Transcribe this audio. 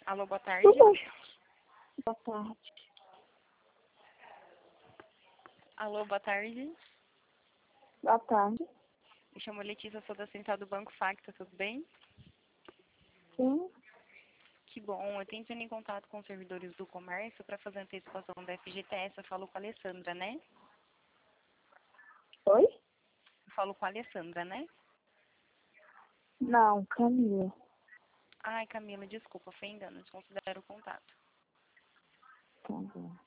Alô, boa tarde. Tudo bem. Boa tarde. Alô, boa tarde. Boa tarde. Me chamo Letícia, sou da central do Banco Facta, tudo bem? Sim. Que bom, eu tenho entrando em contato com os servidores do comércio para fazer a antecipação da FGTS. Eu falo com a Alessandra, né? Oi? Eu falo com a Alessandra, né? Não, Camila. Ai, Camila, desculpa, foi engano, desconsidero o contato. Tá bom.